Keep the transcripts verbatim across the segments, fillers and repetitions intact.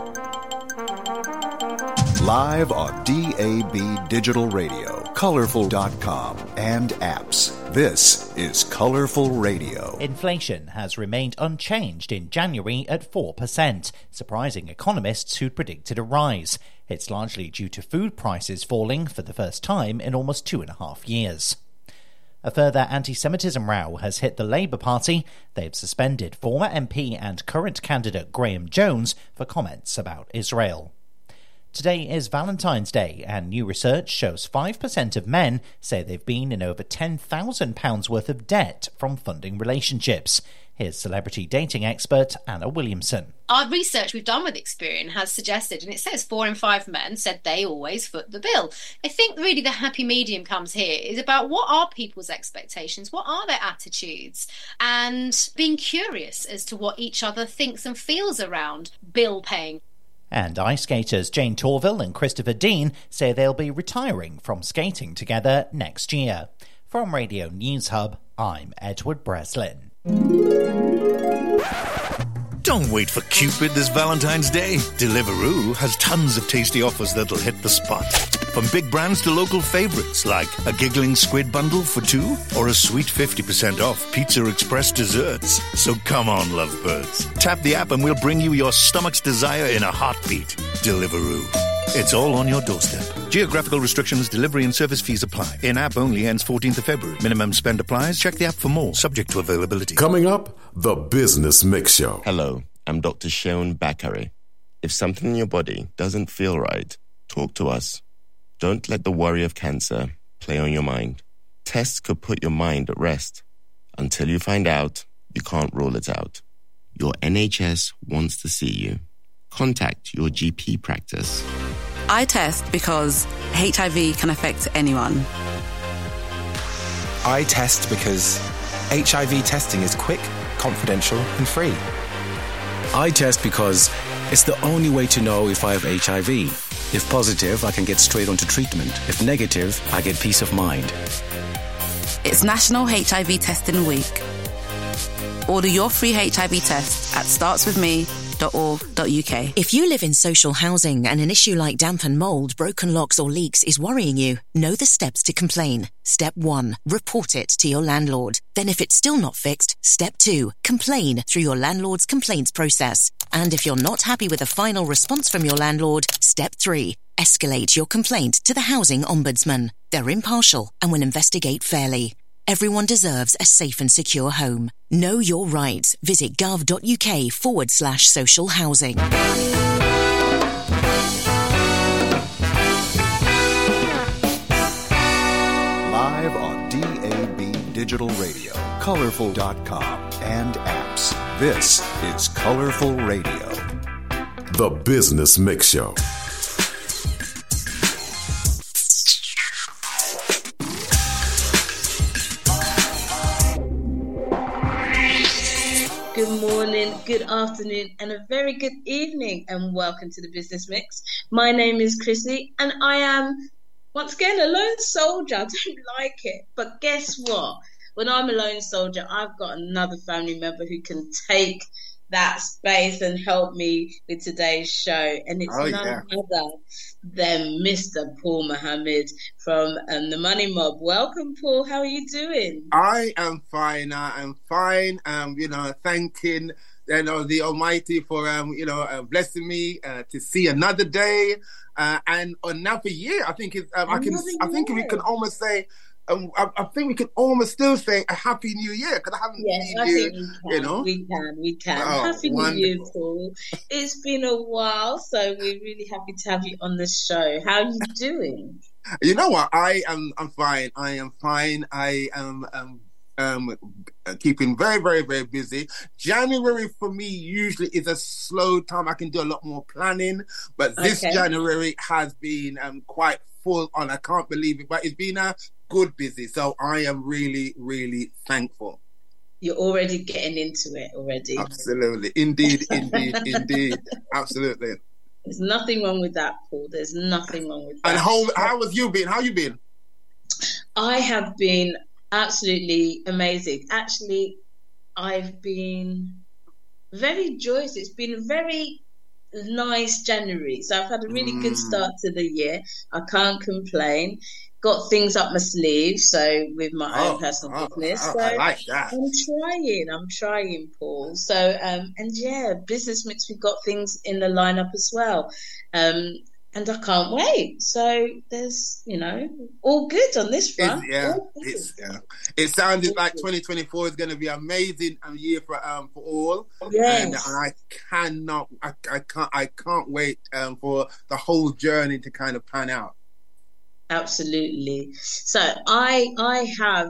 Live on D A B Digital Radio, Colorful dot com, and apps. This is Colorful Radio. Inflation has remained unchanged in January at four percent, surprising economists who'd predicted a rise. It's largely due to food prices falling for the first time in almost two and a half years. A further anti-Semitism row has hit the Labour Party. They've suspended former M P and current candidate Graham Jones for comments about Israel. Today is Valentine's Day, and new research shows five percent of men say they've been in over ten thousand pounds worth of debt from funding relationships. Here's celebrity dating expert Anna Williamson. Our research we've done with Experian has suggested, and it says four in five men said they always foot the bill. I think really the happy medium comes here is about what are people's expectations, what are their attitudes, and being curious as to what each other thinks and feels around bill paying. And ice skaters Jane Torville and Christopher Dean say they'll be retiring from skating together next year. From Radio News Hub, I'm Edward Breslin. Don't wait for Cupid this Valentine's Day. Deliveroo has tons of tasty offers that'll hit the spot. From big brands to local favourites like a giggling squid bundle for two or a sweet fifty percent off Pizza Express desserts. So come on, lovebirds. Tap the app and we'll bring you your stomach's desire in a heartbeat. Deliveroo. It's all on your doorstep. Geographical restrictions, delivery and service fees apply. In-app only ends fourteenth of February. Minimum spend applies. Check the app for more. Subject to availability. Coming up, the Business Mix Show. Hello, I'm Doctor Sheon Bakare. If something in your body doesn't feel right, talk to us. Don't let the worry of cancer play on your mind. Tests could put your mind at rest. Until you find out, you can't rule it out. Your N H S wants to see you. Contact your G P practice. I test because H I V can affect anyone. I test because H I V testing is quick, confidential and free. I test because it's the only way to know if I have H I V. If positive, I can get straight onto treatment. If negative, I get peace of mind. It's National H I V Testing Week. Order your free H I V test at starts with me dot org dot U K. If you live in social housing and an issue like damp and mould, broken locks or leaks is worrying you, know the steps to complain. Step one, report it to your landlord. Then if it's still not fixed, step two, complain through your landlord's complaints process. And if you're not happy with a final response from your landlord, step three, escalate your complaint to the Housing Ombudsman. They're impartial and will investigate fairly. Everyone deserves a safe and secure home. Know your rights. Visit gov.uk forward slash social housing. Live on D A B Digital Radio, Colorful dot com, and apps. This is Colorful Radio. The Business Mix Show. Good morning, good afternoon, and a very good evening, and welcome to the Business Mix. My name is Chrissy, and I am, once again, a lone soldier. I don't like it, but guess what? When I'm a lone soldier, I've got another family member who can take that space and help me with today's show, and it's oh, none yeah. other than Mister Paul Mohammed from um, the Money Mob. Welcome, Paul. How are you doing? I am fine. I am fine. Um, you know, thanking you know the Almighty for um, you know, uh, blessing me uh, to see another day uh, and another year. I think it's, um, I can. I think we can almost say. Um, I, I think we can almost still say a Happy New Year because I haven't yes, seen I you. Think we can. You know, we can, we can. Oh, Happy wonderful. New Year, Paul. It's been a while, so we're really happy to have you on the show. How are you doing? You know what? I am. I'm fine. I am fine. I am. Um, um, keeping very, very, very busy. January for me usually is a slow time. I can do a lot more planning, but this okay. January has been um quite full on. I can't believe it, but it's been a good busy. So I am really, really thankful. You're already getting into it already. Absolutely. Indeed, indeed, indeed. Absolutely. There's nothing wrong with that, Paul. There's nothing wrong with that. And how how have you been? How you been? I have been absolutely amazing. Actually, I've been very joyous. It's been very nice January. So I've had a really good Mm. start to the year. I can't complain. Got things up my sleeve, so with my Oh, own personal oh, business. oh, So I like that. I'm trying, I'm trying, Paul. So um and yeah, Business Mix, we've got things in the lineup as well. Um and I can't wait. So there's, you know, all good on this It's, front. yeah, All good. it's yeah. It sounded like twenty twenty-four is going to be an amazing um, year for um for all, Yes. and I cannot, I, I can't, I can't wait um for the whole journey to kind of pan out. Absolutely. So I I have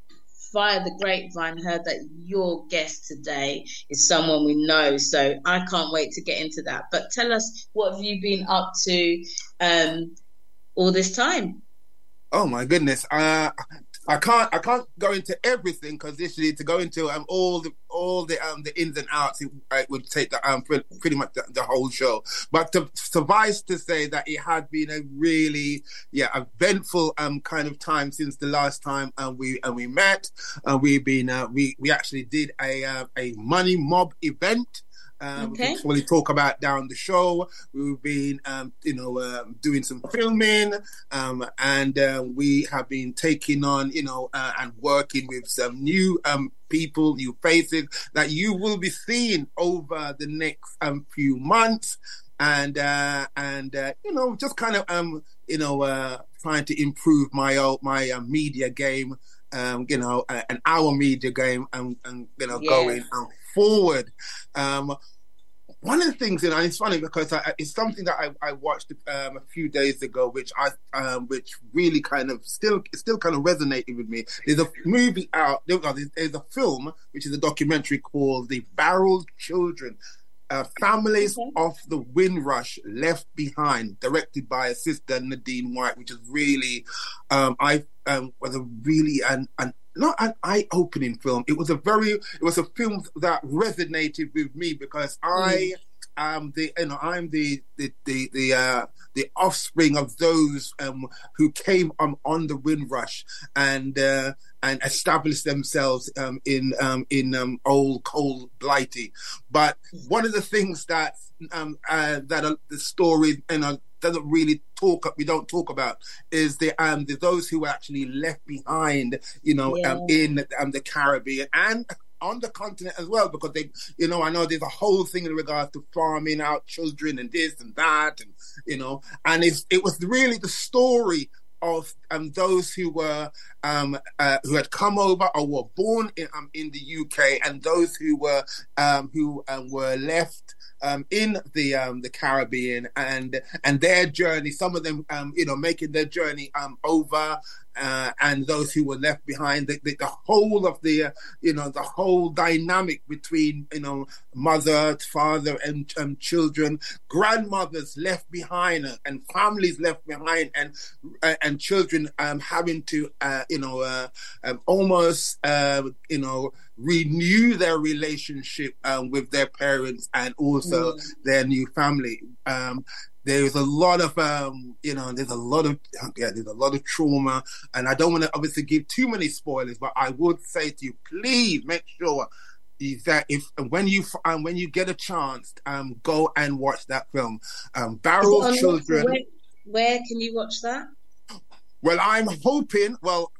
via the grapevine heard that your guest today is someone we know. So I can't wait to get into that. But tell us, what have you been up to um, all this time? Oh my goodness, uh, I can't, I can't go into everything because literally to go into um all the all the um the ins and outs, it, it would take the um pre- pretty much the, the whole show. But to suffice to say that it had been a really yeah eventful um kind of time since the last time um, we and uh, we met. Uh, we've been uh, we we actually did a uh, a money mob event. Um, Okay. Which we'll talk about down the show. We've been, um, you know, um, doing some filming, um, and uh, we have been taking on, you know, uh, and working with some new um, people, new faces that you will be seeing over the next um, few months, and uh, and uh, you know, just kind of, um, you know, uh, trying to improve my old, my uh, media game. Um, you know, uh, an hour media game, and, and you know, Yes. going um, forward. Um, one of the things, you know, and it's funny because I, it's something that I, I watched um, a few days ago, which I, um, which really kind of still, still kind of resonated with me. There's a movie out. There's, there's a film which is a documentary called "The Barrel Children." Uh, Families Okay. of the Windrush Left Behind, directed by a sister, Nadine White, which is really, um, I um, was a really an, an not an eye-opening film. It was a very, it was a film that resonated with me because I am the, you know, I'm the the the the, uh, the offspring of those um, who came on on the Windrush and. Uh, and established themselves um, in um, in um, old cold Blighty. But one of the things that um, uh, that uh, the story you know doesn't really talk we don't talk about is the um the, those who were actually left behind, you know, Yeah. um, in um, the Caribbean and on the continent as well, because they, you know, I know there's a whole thing in regards to farming out children and this and that, and you know, and it's, it was really the story of um, those who were um, uh, who had come over or were born in um, in the U K, and those who were um, who um, were left um, in the um, the Caribbean, and and their journey. Some of them, um, you know, making their journey um, over. Uh, and those who were left behind, the, the, the whole of the, uh, you know, the whole dynamic between, you know, mother, father, and um, children, grandmothers left behind, uh, and families left behind, and uh, and children um, having to, uh, you know, uh, um, almost, uh, you know, renew their relationship um, with their parents and also Mm. their new family. Um, There's a lot of, um, you know, there's a lot of, yeah, there's a lot of trauma, and I don't want to obviously give too many spoilers, but I would say to you, please make sure that if when you um, when you get a chance, um, go and watch that film, um, Barrel On- Children. Where, where can you watch that? Well, I'm hoping. Well,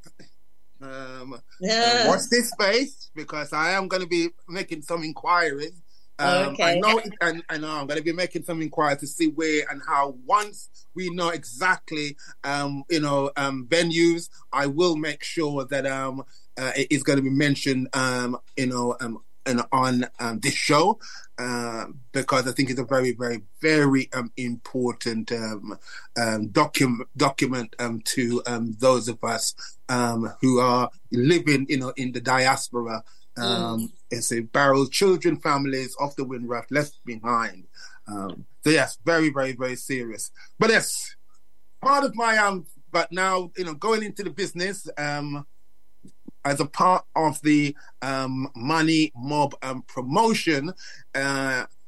um, Yeah. uh, watch this space because I am going to be making some inquiries. Um, Okay. I know, it, and I know I'm going to be making some inquiries to see where and how. Once we know exactly, um, you know, um, venues, I will make sure that um, uh, it is going to be mentioned, um, you know, um, and on um, this show, uh, because I think it's a very, very, very um, important um, um, document document um, to um, those of us um, who are living, you know, in the diaspora. Um, it's a Barrel Children Families of the Windrush Left Behind. Um, so yes, very, very, very serious. But yes, part of my um. But now, you know, going into the business um, as a part of the um money mob um promotion, uh,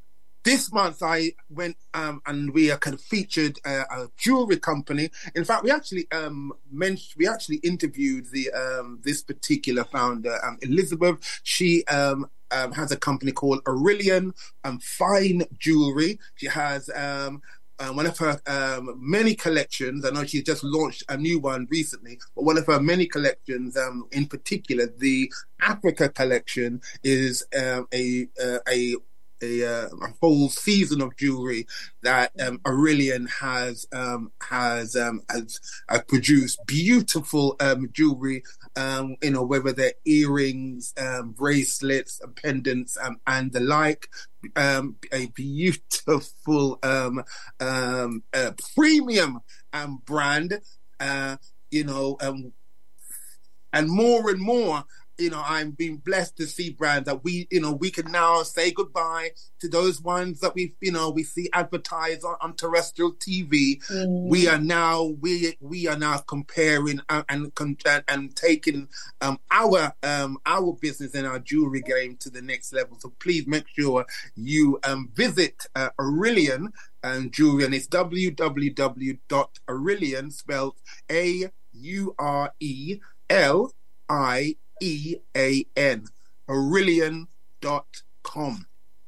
this month I went um, and we uh, kind of featured uh, a jewelry company. In fact, we actually um, mentioned, we actually interviewed the um, this particular founder, um, Elizabeth. She um, um, has a company called Aurelian um, Fine Jewelry. She has um, uh, one of her um, many collections. I know she just launched a new one recently, but one of her many collections, um, in particular, the Africa collection, is um, a uh, a A, uh, a whole season of jewelry that um, Aurelian has um, has um, has uh, produced beautiful um, jewelry. Um, you know, whether they're earrings, um, bracelets, pendants, um, and the like. Um, a beautiful um, um, uh, premium um, brand. Uh, you know, um, and more and more. You know, I'm being blessed to see brands that we, you know, we can now say goodbye to those ones that we, you know, we see advertised on, on terrestrial T V. Mm. We are now, we we are now comparing and and, and taking um, our um, our business and our jewelry game to the next level. So please make sure you um, visit uh, Aurelian um, Jewelry, and it's w w w dot aurelian, spelled A U R E L I E A N, aurelian dot com.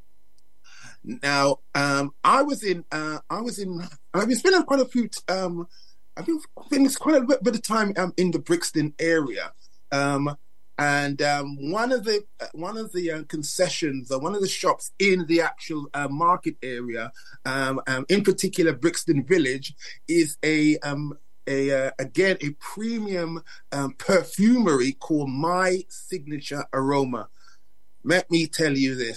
Now, um, I was in, uh, I was in, I've been spending quite a few, um, I've been spending quite a bit, bit of time um, in the Brixton area. Um, and um, one of the, one of the uh, concessions or one of the shops in the actual uh, market area, um, um, in particular Brixton Village, is a, um, A uh, again a premium um, perfumery called My Signature Aroma. Let me tell you this.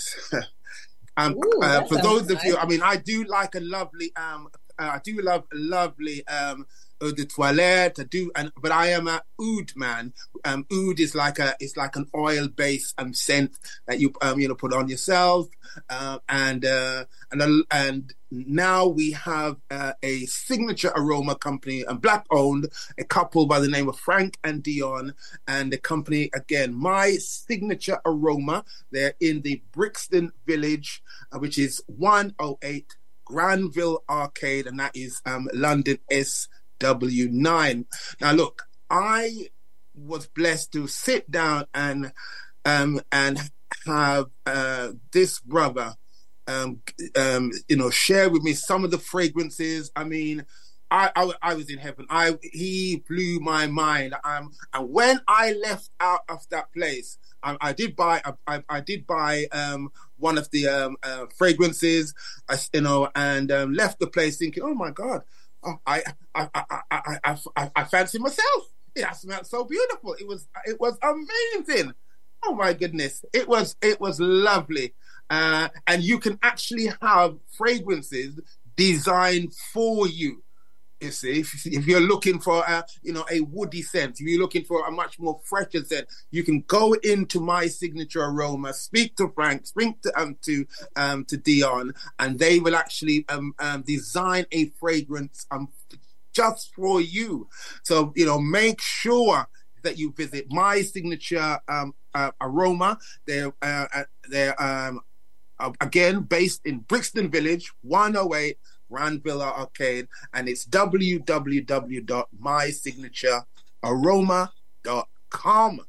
um, Ooh, uh, for those nice. of you, I mean, I do like a lovely. Um, uh, I do love a lovely um, eau de toilette. I do, and but I am a oud man. Um, oud is like a it's like an oil based um, scent that you um, you know put on yourself, uh, and uh, and uh, and. Now we have uh, a signature aroma company, a black owned, a couple by the name of Frank and Dion, and the company, again, My Signature Aroma. They're in the Brixton Village, uh, which is one oh eight Granville Arcade, and that is um, London S W nine. Now, look, I was blessed to sit down and um, and have uh, this brother Um, um, you know, share with me some of the fragrances. I mean, I, I, I was in heaven. I he blew my mind. Um, and when I left out of that place, I, I did buy. I, I did buy um, one of the um, uh, fragrances. I, you know, and um, left the place thinking, "Oh my God, oh, I, I, I, I, I, I, I fancy myself. It smelled so beautiful. It was, it was amazing. Oh my goodness, it was, it was lovely." Uh, and you can actually have fragrances designed for you. You see, if, if you're looking for a, you know, a woody scent, if you're looking for a much more fresher scent, you can go into My Signature Aroma, speak to Frank, speak to um, to um, to Dion, and they will actually um, um, design a fragrance um just for you. So you know, make sure that you visit My Signature um, uh, Aroma. They're uh, they're um. Uh, again, based in Brixton Village, one oh eight Granville Arcade, and it's w w w dot my signature aroma dot com.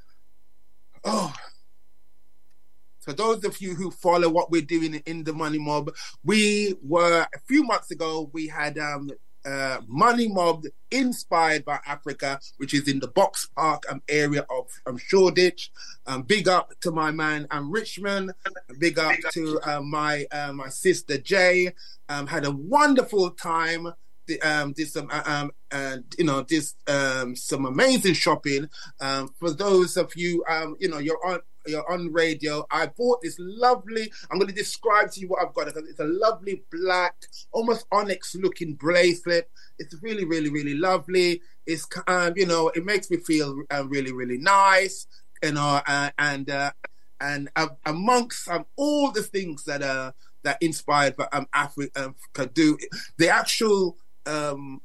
Oh, so those of you who follow what we're doing in the Money Mob, we were, a few months ago, we had um, uh, Money Mob inspired by Africa, which is in the Box Park um, area of um, Shoreditch. Um, big up to my man um, Richmond. Big up to uh, my uh, my sister Jay. Um, had a wonderful time. Um, did some uh, um, uh, you know, this um, some amazing shopping. Um, for those of you, um, you know, you're on. You're on radio. I bought this lovely, I'm going to describe to you what I've got. It's a lovely black, almost onyx looking bracelet. It's really, really, really lovely. It's, um, you know, it makes me feel uh, really, really nice, you know, uh, and, uh, and uh, amongst um, all the things that uh, that inspired um, Africa um, do, the actual um,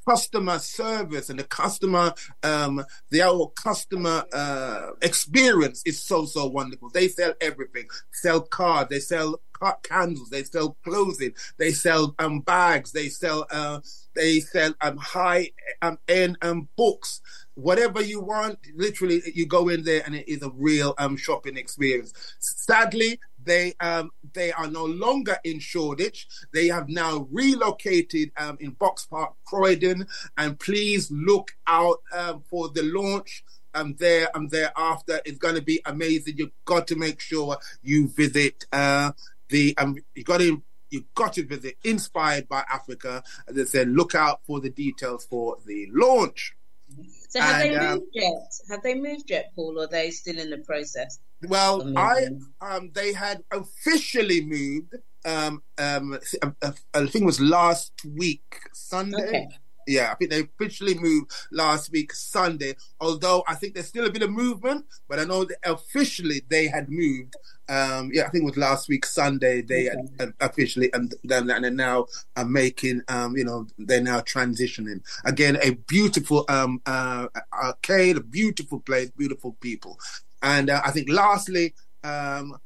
customer service and the customer, um, the our customer uh, experience is so, so wonderful. They sell everything. Sell cards. They sell candles. They sell clothing. They sell um, bags. They sell uh, they sell um, high um, end um, books. Whatever you want, literally, you go in there and it is a real um, shopping experience. Sadly, they um, they are no longer in Shoreditch. They have now relocated um, in Box Park, Croydon, and please look out um, for the launch um, there and thereafter. It's going to be amazing. You've got to make sure you visit uh, the um, you got to. You've got to visit Inspired by Africa. As I said, look out for the details for the launch. So have And, they um, moved yet? Have they moved yet, Paul, or are they still in the process? Well, I um, they had officially moved. Um, um, I think it was last week Sunday. Okay. Yeah, I think they officially moved last week Sunday. Although I think there's still a bit of movement, but I know that officially they had moved. Um, yeah, I think it was last week Sunday they Okay. had officially and done that, and they're now are making. Um, you know, they're now transitioning again. A beautiful um uh arcade, a beautiful place, beautiful people, and uh, I think lastly, um.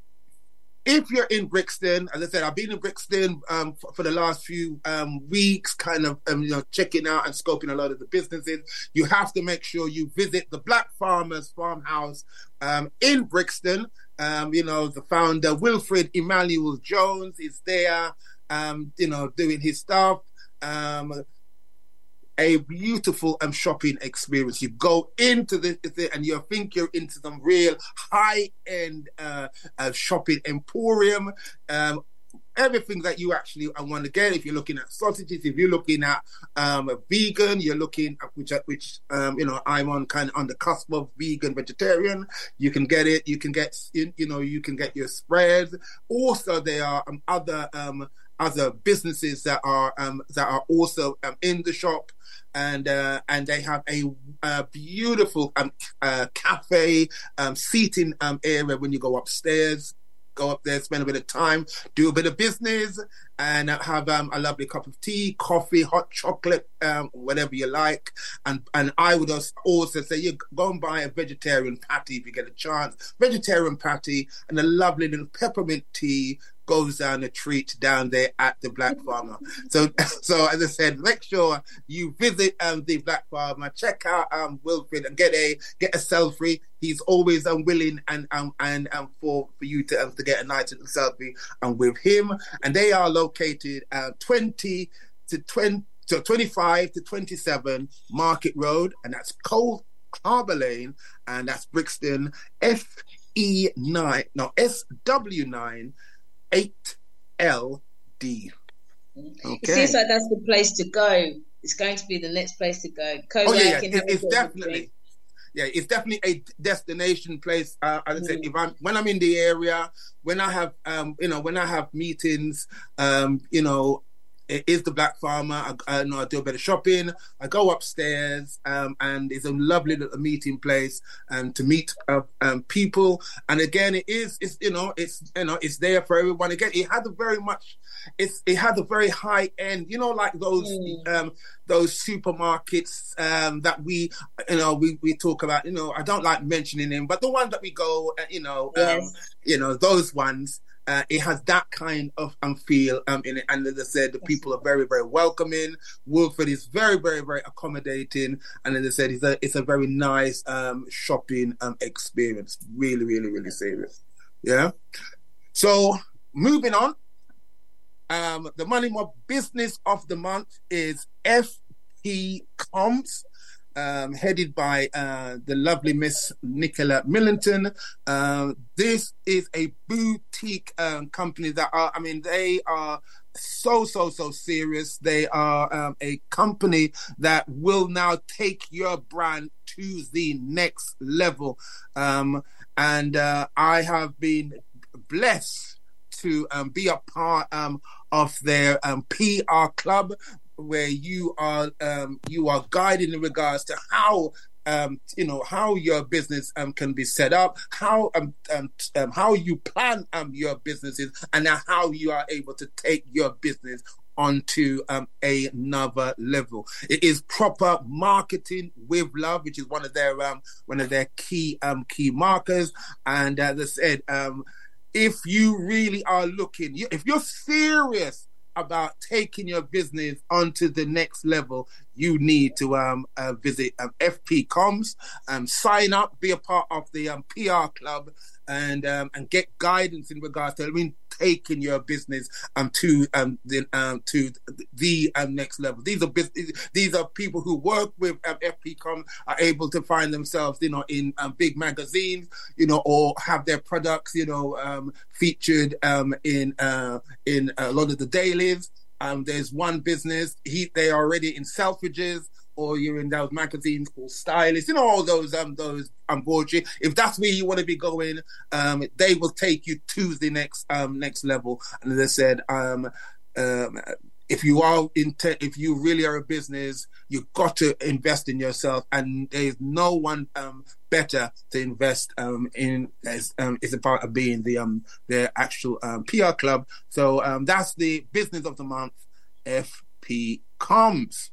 if you're in Brixton, as I said, I've been in Brixton um, for, for the last few um, weeks, kind of um, you know checking out and scoping a lot of the businesses. You have to make sure you visit the Black Farmers Farmhouse um, in Brixton. Um, you know, the founder Wilfred Emmanuel Jones is there, um, you know, doing his stuff. Um, a beautiful um, shopping experience. You go into the, the and you think you're into some real high-end uh, uh, shopping emporium. Um, everything that you actually want to get. If you're looking at sausages, if you're looking at um, a vegan, you're looking at which which um, you know I'm on kind of on the cusp of vegan vegetarian. You can get it. You can get you know you can get your spreads. Also, there are um, other um, other businesses that are um, that are also um, in the shop. And uh, and they have a, a beautiful um, uh, cafe um, seating um, area when you go upstairs. Go up there, spend a bit of time, do a bit of business, and have um, a lovely cup of tea, coffee, hot chocolate, um, whatever you like. And and I would also say, you go and buy a vegetarian patty if you get a chance. Vegetarian patty and a lovely little peppermint tea goes down a treat down there at the Black Farmer. So, so as I said, make sure you visit um, the Black Farmer, check out um, Wilfred, and get a get a selfie. He's always unwilling um, and um, and um, for for you to um, to get a nice little selfie um, with him. And they are located uh, twenty to twenty, so twenty-five to twenty-seven Market Road, and that's Cold Harbour Lane, and that's Brixton. F E nine, no S W nine. eight L D. Okay. It seems like that's the place to go. It's going to be the next place to go. Co-working, oh yeah, yeah. have It, a it's bit of a definitely, drink. yeah, it's definitely a destination place. Uh, as I said, Mm. if I'm when I'm in the area, when I have, um, you know, when I have meetings, um, you know. It is the Black Farmer. I, I know I do a bit of shopping. I go upstairs, um, and it's a lovely little meeting place, um, to meet uh, um, people. And again, it is, it's you know, it's you know, it's there for everyone. Again, it has a very much, it's it has a very high end. You know, like those Mm. um, those supermarkets um, that we, you know, we, we talk about. You know, I don't like mentioning them, but the ones that we go, uh, you know, um, Yes. you know, those ones. Uh, it has that kind of um, feel um, in it. And as I said, the people are very, very welcoming. Wilfred is very, very, very accommodating. And as I said, it's a, it's a very nice um, shopping um, experience. Really, really, really serious. Yeah. So moving on. Um, the Money Mob Business of the Month is F P Comms. Um, headed by uh, the lovely Miss Nicola Millington. Uh, this is a boutique um, company that are, I mean, they are so, so, so serious. They are um, a company that will now take your brand to the next level. Um, and uh, I have been blessed to um, be a part um, of their um, P R club, where you are um, you are guided in regards to how um, you know how your business um, can be set up, how um, um, um, how you plan um, your businesses, and how you are able to take your business onto um, another level. It is proper marketing with love, which is one of their um, one of their key um, key markers. And as I said, um, if you really are looking, if you're serious about taking your business onto the next level, you need to um, uh, visit um, F P Comms, um, sign up, be a part of the um, P R club, and um, and get guidance in regards to I mean, taking your business um, to um, the um, to the um, next level. These are business, these are people who work with um, F P Comms, are able to find themselves, you know, in um, big magazines, you know, or have their products, you know, um, featured um, in uh, in a lot of the dailies. Um, there's one business, he, they are already in Selfridges, or you're in those magazines called Stylist, you know, all those um those um poetry. If that's where you want to be going, um, they will take you to the next um next level. And as I said, um, um if you are in te- if you really are a business, you've got to invest in yourself, and there's no one um better to invest um in as um is a part of being the um the actual um P R club. So um that's the business of the month, F P Comms.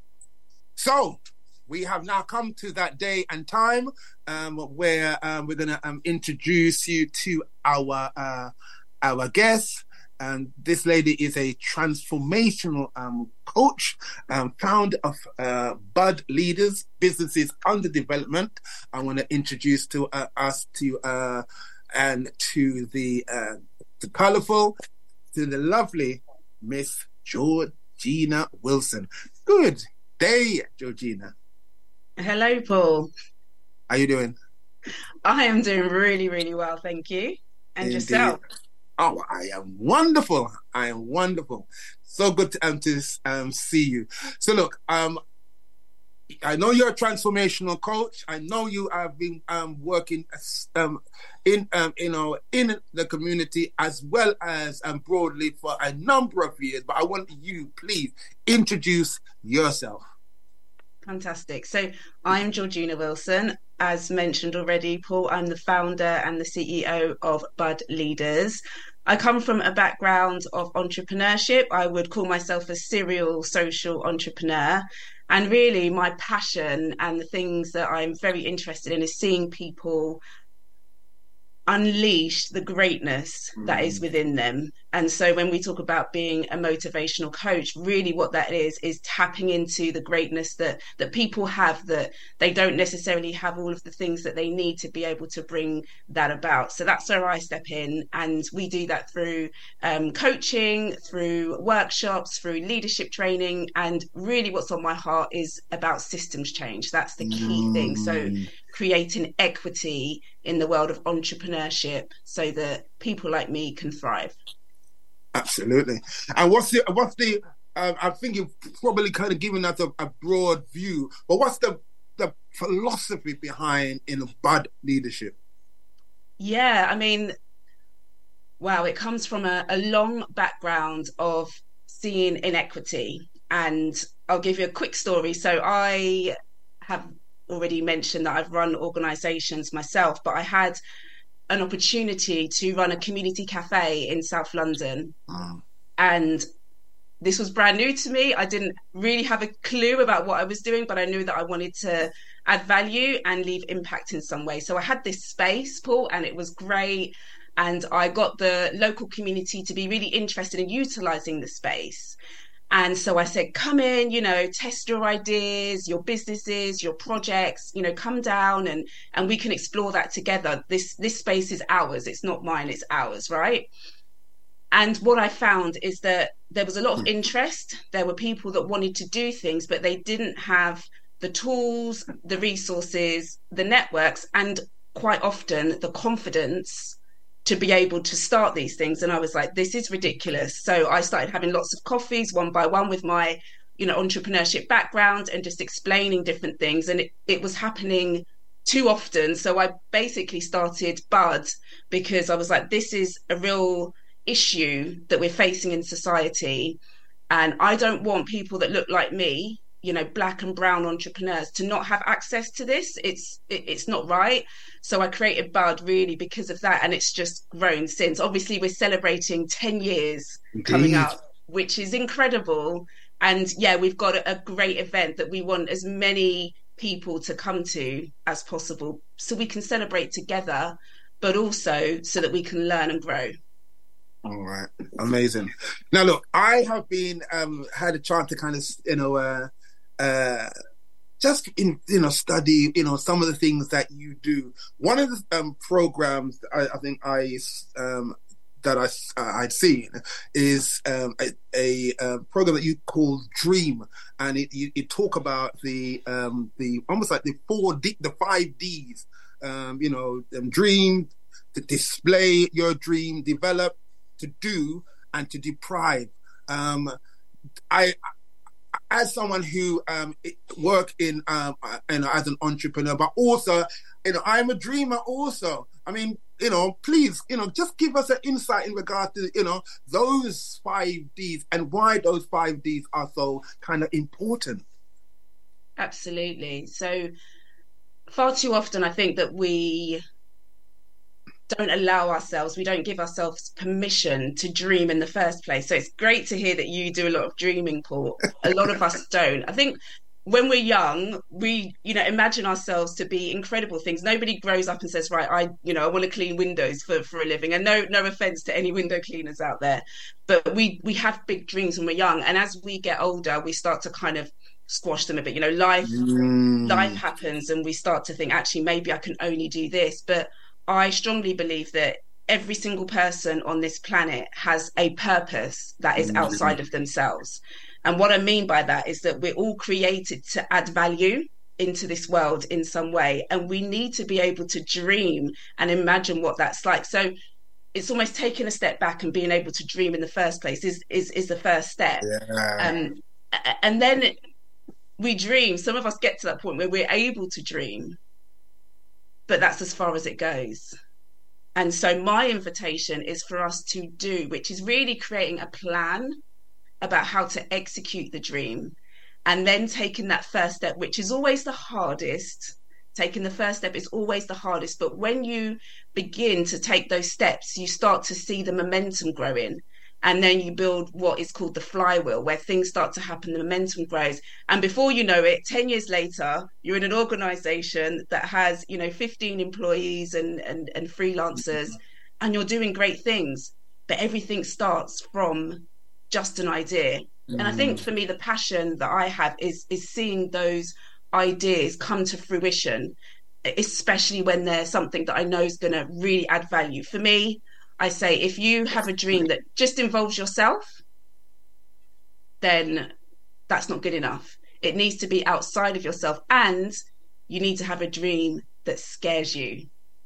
So we have now come to that day and time um, where um, we're going to um, introduce you to our uh, our guest. And this lady is a transformational um, coach, um, founder of uh, Bud Leaders, Businesses Under Development. I want to introduce to uh, us to uh, and to the uh, the colourful, to the lovely Miss Georgina Wilson. Good day, Georgina. Hello, Paul. How you doing? I am doing really, really well, thank you. And Indeed. Yourself? Oh, I am wonderful. I am wonderful. So good to, um, to um, see you. So look, um, I know you're a transformational coach. I know you have been um, working um, in um, you know in the community as well as um, broadly for a number of years. But I want you, please, introduce yourself. Fantastic. So I'm Georgina Wilson. As mentioned already, Paul, I'm the founder and the C E O of Bud Leaders. I come from a background of entrepreneurship. I would call myself a serial social entrepreneur. And really my passion and the things that I'm very interested in is seeing people unleash the greatness that is within them. And so when we talk about being a motivational coach, really what that is is tapping into the greatness that that people have, that they don't necessarily have all of the things that they need to be able to bring that about. So that's where I step in, and we do that through um, coaching, through workshops, through leadership training, and really what's on my heart is about systems change. That's the key mm. thing. So creating equity in the world of entrepreneurship so that people like me can thrive. Absolutely. And what's the what's the um, I think you've probably kind of given us a, a broad view, but what's the the philosophy behind in Bud Leadership? Yeah, I mean, wow, it comes from a, a long background of seeing inequity, and I'll give you a quick story. So I have already mentioned that I've run organisations myself, but I had an opportunity to run a community cafe in South London. Oh. And this was brand new to me. I didn't really have a clue about what I was doing, but I knew that I wanted to add value and leave impact in some way. So I had this space, Paul, and it was great. And I got the local community to be really interested in utilising the space. And so I said, come in, you know, test your ideas, your businesses, your projects, you know, come down and, and we can explore that together. This this space is ours. It's not mine, it's ours, right? And what I found is that there was a lot of interest. There were people that wanted to do things, but they didn't have the tools, the resources, the networks, and quite often the confidence to be able to start these things. And I was like, this is ridiculous. So I started having lots of coffees one by one with my, you know, entrepreneurship background and just explaining different things. And it, it was happening too often. So I basically started Bud because I was like, this is a real issue that we're facing in society. And I don't want people that look like me, you know, black and brown entrepreneurs to not have access to this. It's it, it's not right. So I created Bud really because of that, and it's just grown since. Obviously, we're celebrating ten years Indeed. Coming up which is incredible. And yeah, we've got a, a great event that we want as many people to come to as possible, so we can celebrate together, but also so that we can learn and grow. All right, amazing. Now, look, I have been um, had a chance to kind of, you know, uh, uh, just in, you know, study, you know, some of the things that you do. One of the um, programs I, I think I um, that I uh, I'd seen is um, a, a, a program that you call Dream, and it you, you talk about the um, the almost like the four D, the five Ds. Um, you know, um, dream, to display your dream, develop, to do, and to deprive. Um, I, as someone who um, work in, um, you know, as an entrepreneur, but also, you know, I'm a dreamer also. I mean, you know, please, you know, just give us an insight in regard to, you know, those five Ds and why those five Ds are so kind of important. Absolutely. So far too often, I think that we don't allow ourselves, we don't give ourselves permission to dream in the first place. So it's great to hear that you do a lot of dreaming, Paul. A lot of us don't. I think when we're young, we, you know, imagine ourselves to be incredible things. Nobody grows up and says, right, I, you know, I want to clean windows for, for a living. And no, no offense to any window cleaners out there, but we, we have big dreams when we're young. And as we get older, we start to kind of squash them a bit. You know, life, mm. life happens and we start to think, actually, maybe I can only do this. But I strongly believe that every single person on this planet has a purpose that is outside of themselves. And what I mean by that is that we're all created to add value into this world in some way. And we need to be able to dream and imagine what that's like. So it's almost taking a step back and being able to dream in the first place is is, is the first step. Yeah. Um, and then we dream. Some of us get to that point where we're able to dream, but that's as far as it goes. And so my invitation is for us to do, which is really creating a plan about how to execute the dream, and then taking that first step, which is always the hardest. Taking the first step is always the hardest, but when you begin to take those steps, you start to see the momentum growing, and then you build what is called the flywheel, where things start to happen, the momentum grows, and before you know it, ten years later, you're in an organization that has, you know, fifteen employees and and, and freelancers, and you're doing great things, but everything starts from just an idea. Mm. And I think for me, the passion that I have is is seeing those ideas come to fruition, especially when there's something that I know is going to really add value. For me, I say, if you have a dream that just involves yourself, then that's not good enough. It needs to be outside of yourself, and you need to have a dream that scares you.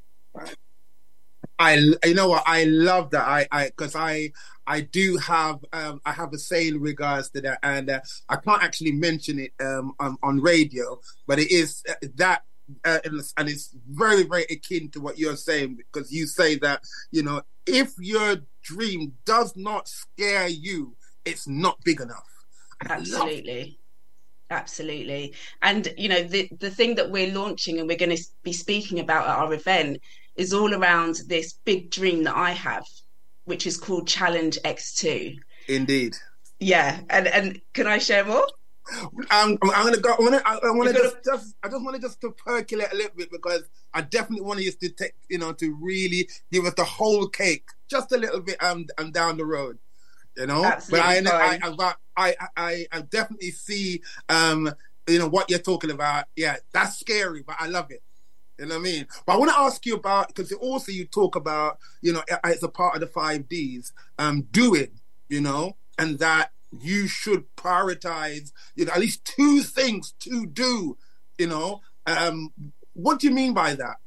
I, you know what, I love that. I, I, because I, I do have, um, I have a say in regards to that, and uh, I can't actually mention it um, on, on radio, but it is uh, that, uh, and it's very, very akin to what you're saying, because you say that, you know, if your dream does not scare you, it's not big enough. Absolutely. Absolutely. And, you know, the, the thing that we're launching and we're going to be speaking about at our event is all around this big dream that I have, which is called Challenge X two. Indeed. Yeah. And and can I share more? I'm, I'm going to go. I want to. I, I want to just, just. I just want to just to percolate a little bit, because I definitely want you to take, you know, to really give us the whole cake, just a little bit. Um, and down the road, you know. Absolutely. But I, I, I, I, I definitely see, um, you know, what you're talking about. Yeah, that's scary, but I love it. You know what I mean? But I want to ask you about, because also you talk about, you know, it's a part of the five Ds, um, doing, you know, and that you should prioritize, you know, at least two things to do, you know. Um, what do you mean by that?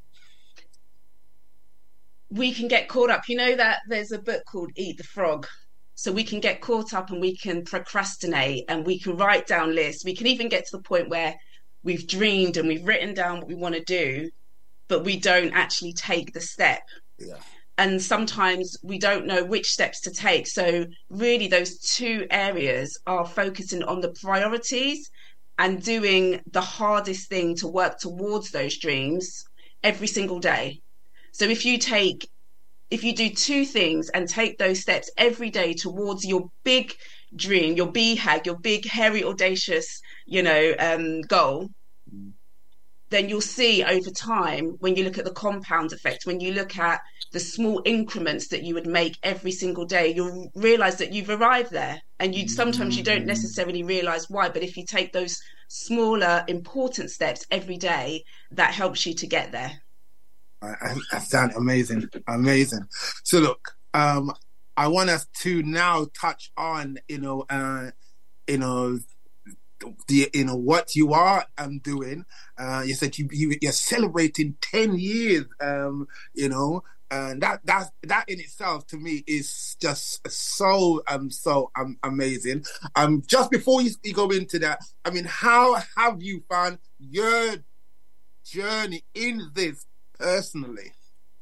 We can get caught up. You know that there's a book called Eat the Frog. So we can get caught up and we can procrastinate and we can write down lists. We can even get to the point where we've dreamed and we've written down what we want to do, but we don't actually take the step. Yeah. And sometimes we don't know which steps to take. So really those two areas are focusing on the priorities and doing the hardest thing to work towards those dreams every single day. So if you take if you do two things and take those steps every day towards your big dream, your B HAG, your big, hairy, audacious, you know, um, goal, then you'll see over time, when you look at the compound effect, when you look at the small increments that you would make every single day, you'll realize that you've arrived there. And you sometimes you don't necessarily realize why, but if you take those smaller, important steps every day, that helps you to get there. I, I sound amazing, amazing. So look, um, I want us to now touch on, you know, uh, you know, the, you know what you are um, doing. Uh, you said you, you you're celebrating ten years. Um, you know, and that that that in itself to me is just so um so um, amazing. Um, just before you, you go into that, I mean, how have you found your journey in this personally?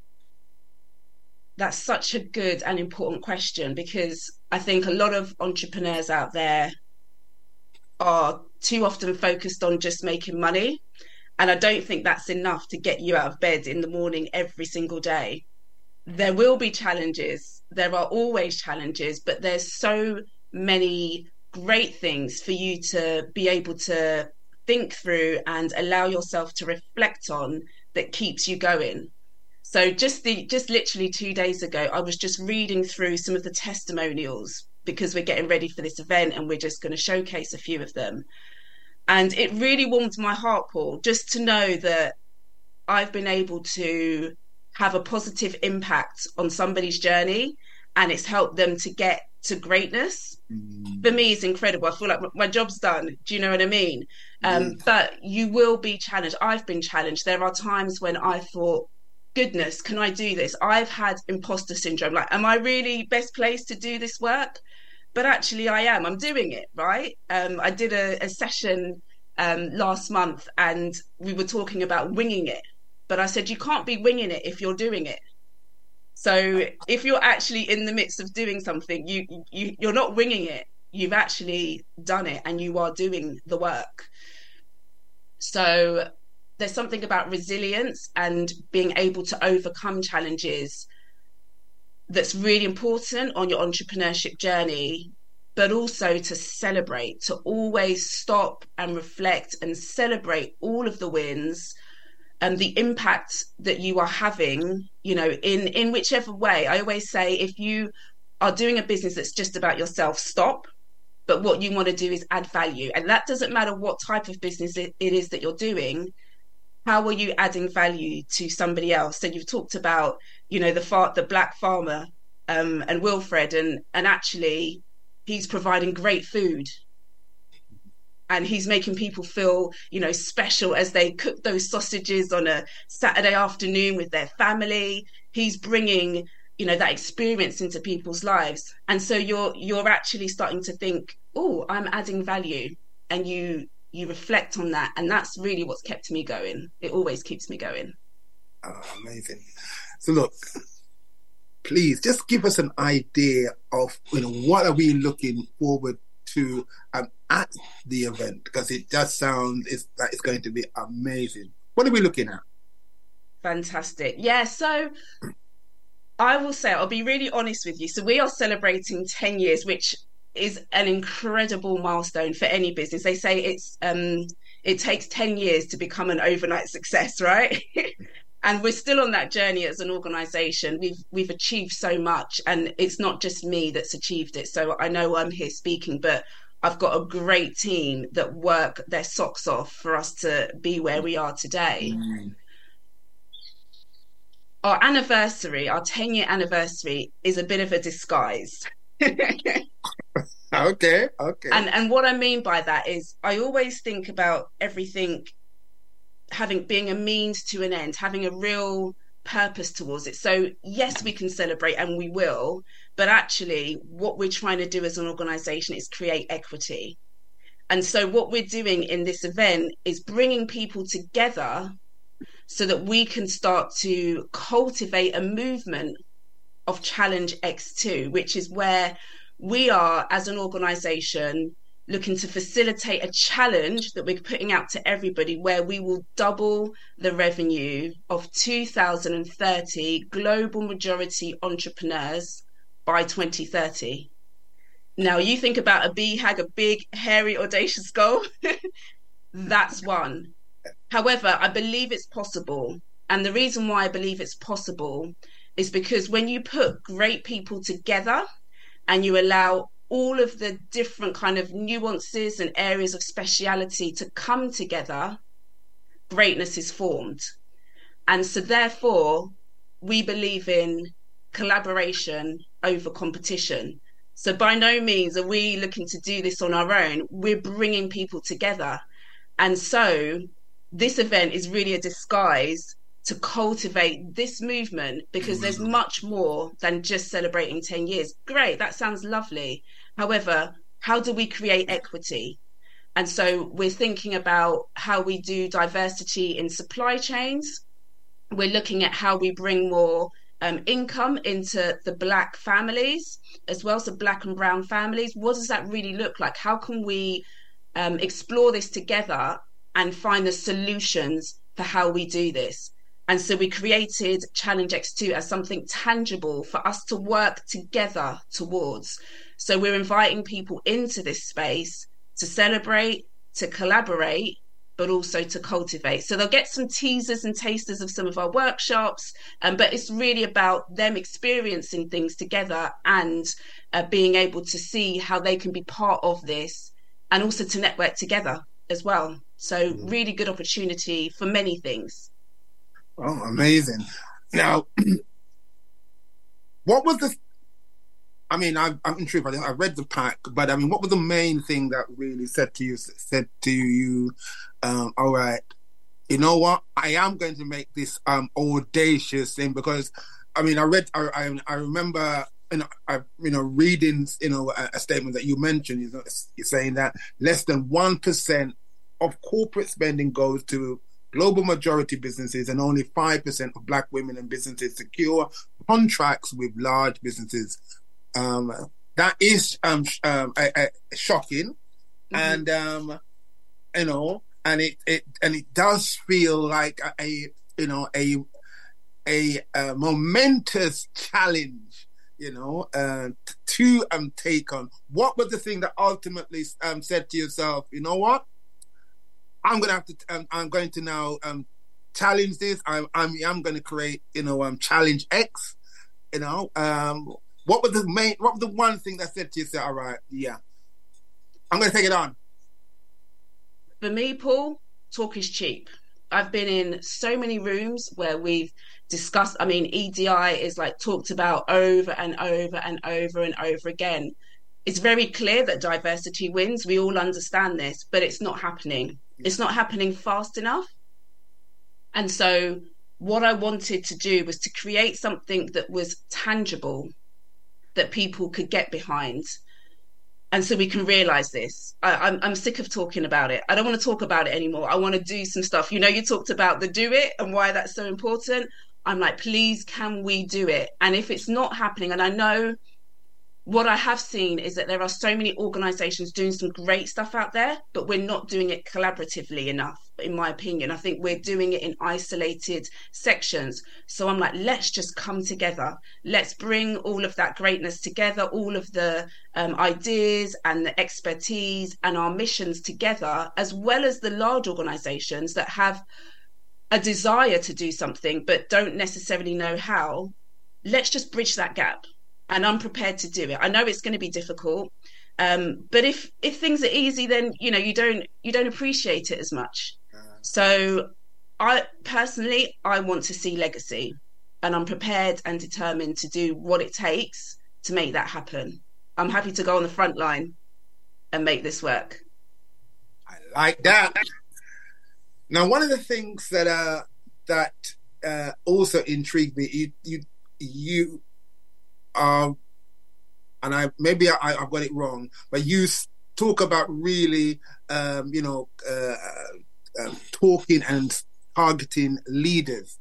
That's such a good and important question, because I think a lot of entrepreneurs out there are too often focused on just making money. And I don't think that's enough to get you out of bed in the morning every single day. There will be challenges. There are always challenges, but there's so many great things for you to be able to think through and allow yourself to reflect on that keeps you going. So just the just literally two days ago, I was just reading through some of the testimonials, because we're getting ready for this event and we're just going to showcase a few of them. And it really warmed my heart, Paul, just to know that I've been able to have a positive impact on somebody's journey, and it's helped them to get to greatness. Mm. For me, it's incredible. I feel like my job's done. Do you know what I mean? Um, mm. But you will be challenged. I've been challenged. There are times when I thought, goodness, can I do this? I've had imposter syndrome. Like, am I really best placed to do this work? But actually I am. I'm doing it, right? Um, I did a, a session um, last month, and we were talking about winging it. But I said, you can't be winging it if you're doing it. So if you're actually in the midst of doing something, you, you, you're not winging it. You've actually done it and you are doing the work. So there's something about resilience and being able to overcome challenges that's really important on your entrepreneurship journey, but also to celebrate, to always stop and reflect and celebrate all of the wins and the impact that you are having, you know, in, in whichever way. I always say, if you are doing a business that's just about yourself, stop. But what you want to do is add value. And that doesn't matter what type of business it, it is that you're doing. How are you adding value to somebody else? So you've talked about, you know, the far, the black farmer um, and Wilfred, and and actually he's providing great food, and he's making people feel, you know, special as they cook those sausages on a Saturday afternoon with their family. He's bringing, you know, that experience into people's lives, and so you're you're actually starting to think, oh, I'm adding value, and you. You reflect on that, and that's really what's kept me going. It always keeps me going. Oh, amazing. So look, please just give us an idea of, you know, what are we looking forward to um, at the event, because it just sounds it's, that it's going to be amazing. What are we looking at? Fantastic. Yeah, so I will say, I'll be really honest with you. So we are celebrating ten years, which is an incredible milestone for any business. They say it's um it takes ten years to become an overnight success, right? And we're still on that journey as an organization. We've we've achieved so much, and it's not just me that's achieved it. So I know I'm here speaking, but I've got a great team that work their socks off for us to be where we are today. Mm. Our anniversary, our ten year anniversary, is a bit of a disguise. Okay, okay. And and what I mean by that is, I always think about everything having being a means to an end, having a real purpose towards it. So yes, we can celebrate, and we will, but actually what we're trying to do as an organization is create equity. And so what we're doing in this event is bringing people together so that we can start to cultivate a movement of Challenge X two, which is where we are, as an organization, looking to facilitate a challenge that we're putting out to everybody where we will double the revenue of two thousand thirty global majority entrepreneurs by twenty thirty. Now, you think about a B HAG, a big, hairy, audacious goal. That's one. However, I believe it's possible. And the reason why I believe it's possible is because when you put great people together and you allow all of the different kind of nuances and areas of speciality to come together, greatness is formed. And so therefore, we believe in collaboration over competition. So by no means are we looking to do this on our own. We're bringing people together. And so this event is really a disguise to cultivate this movement, because there's much more than just celebrating ten years. Great, that sounds lovely. However, how do we create equity? And so we're thinking about how we do diversity in supply chains. We're looking at how we bring more um, income into the Black families, as well as the Black and brown families. What does that really look like? How can we um, explore this together and find the solutions for how we do this? And so we created Challenge X two as something tangible for us to work together towards. So we're inviting people into this space to celebrate, to collaborate, but also to cultivate. So they'll get some teasers and tasters of some of our workshops, um, but it's really about them experiencing things together and uh, being able to see how they can be part of this, and also to network together as well. So really good opportunity for many things. Oh, amazing. Now, what was the, I mean, I, I'm intrigued. I read the pack, but I mean, what was the main thing that really said to you, said to you, um, all right, you know what, I am going to make this um, audacious thing? Because, I mean, I read, I, I, I remember, you know, I, you know, reading, you know, a, a statement that you mentioned, you know, you're saying that less than one percent of corporate spending goes to global majority businesses, and only five percent of Black women and businesses secure contracts with large businesses. Um, that is um, um, a, a shocking, mm-hmm. and um, you know, and it, it and it does feel like a, a you know a, a a momentous challenge, you know, uh, to um, take on. What was the thing that ultimately um, said to yourself, you know what? I'm gonna have to. Um, I'm going to now um, challenge this. I'm. I'm. I'm going to create. You know. Um. Challenge X. You know. Um. What was the main? What was the one thing that said to yourself, all right, yeah, I'm going to take it on? For me, Paul, talk is cheap. I've been in so many rooms where we've discussed. I mean, E D I is like talked about over and over and over and over again. It's very clear that diversity wins. We all understand this, but it's not happening. It's not happening fast enough. And so what I wanted to do was to create something that was tangible, that people could get behind. And so we can realize this. I, I'm, I'm sick of talking about it. I don't want to talk about it anymore. I want to do some stuff. You know, you talked about the do it and why that's so important. I'm like, please, can we do it? And if it's not happening, and I know what I have seen is that there are so many organisations doing some great stuff out there, but we're not doing it collaboratively enough, in my opinion. I think we're doing it in isolated sections. So I'm like, let's just come together. Let's bring all of that greatness together, all of the um, ideas and the expertise and our missions together, as well as the large organisations that have a desire to do something but don't necessarily know how. Let's just bridge that gap. And I'm prepared to do it. I know it's going to be difficult, um, but if if things are easy, then you know you don't you don't appreciate it as much. So, I personally I want to see legacy, and I'm prepared and determined to do what it takes to make that happen. I'm happy to go on the front line and make this work. I like that. Now, one of the things that uh, that uh, also intrigued me, you you you. Um, and I maybe I, I've got it wrong, but you talk about really, um, you know, uh, uh, talking and targeting leaders.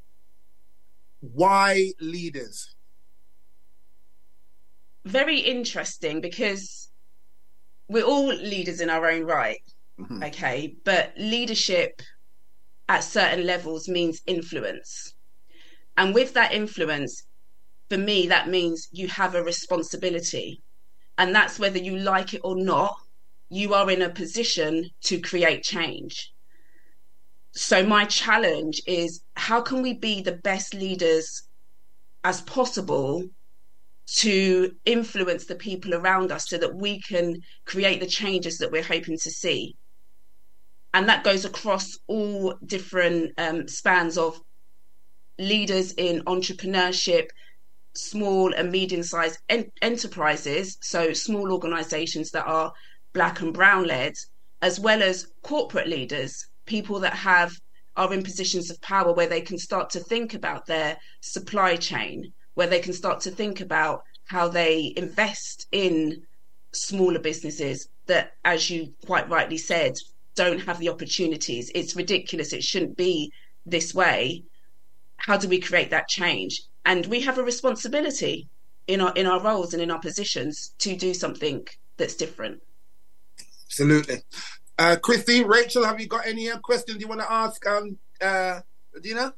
Why leaders? Very interesting, because we're all leaders in our own right, mm-hmm. okay? But leadership at certain levels means influence. And with that influence, for me, that means you have a responsibility. And that's whether you like it or not, you are in a position to create change. So my challenge is, how can we be the best leaders as possible to influence the people around us so that we can create the changes that we're hoping to see? And that goes across all different um, spans of leaders in entrepreneurship, small and medium-sized en- enterprises, so small organisations that are Black and Brown led, as well as corporate leaders, people that have are in positions of power where they can start to think about their supply chain, where they can start to think about how they invest in smaller businesses that, as you quite rightly said, don't have the opportunities. It's ridiculous. It shouldn't be this way. How do we create that change? And we have a responsibility in our in our roles and in our positions to do something that's different. Absolutely. Uh, Christy, Rachel, have you got any uh, questions you want to ask um, uh, Adina?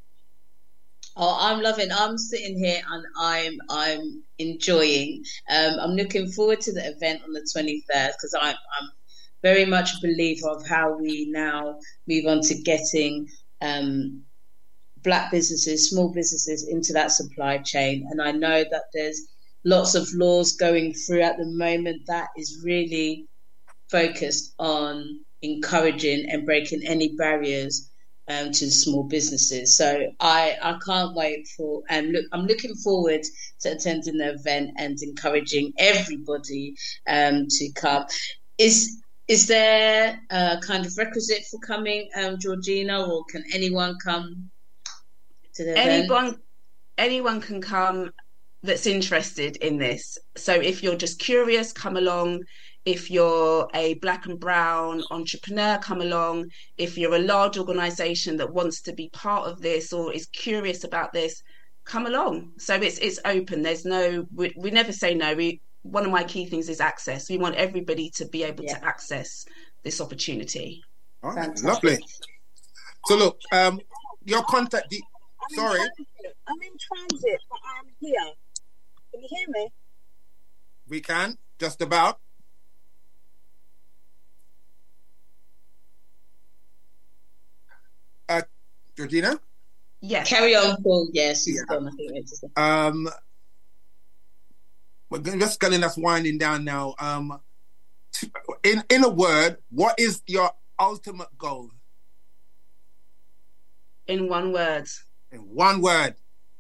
Oh, I'm loving. I'm sitting here and I'm I'm enjoying. Um, I'm looking forward to the event on the twenty-third because I'm I'm very much a believer of how we now move on to getting um, Black businesses, small businesses into that supply chain. And I know that there's lots of laws going through at the moment that is really focused on encouraging and breaking any barriers um, to small businesses. So I, I can't wait for, and look, I'm looking forward to attending the event and encouraging everybody um, to come. Is is there a kind of requisite for coming, um, Georgina, or can anyone come to the anyone, event? Anyone can come that's interested in this. So if you're just curious, come along. If you're a Black and Brown entrepreneur, come along. If you're a large organisation that wants to be part of this or is curious about this, come along. So it's it's open. There's no, we, we never say no. We one of my key things is access. We want everybody to be able yeah. to access this opportunity. All right, lovely. So look, um, your contact. De- I'm sorry, in I'm in transit, but I'm here. Can you hear me? We can just about. Uh, Georgina? Yes. Carry on, Paul. Yes, she's yeah. gone. I think it's just... Um, we're just getting us winding down now. Um, in in a word, what is your ultimate goal? In one word. In one word.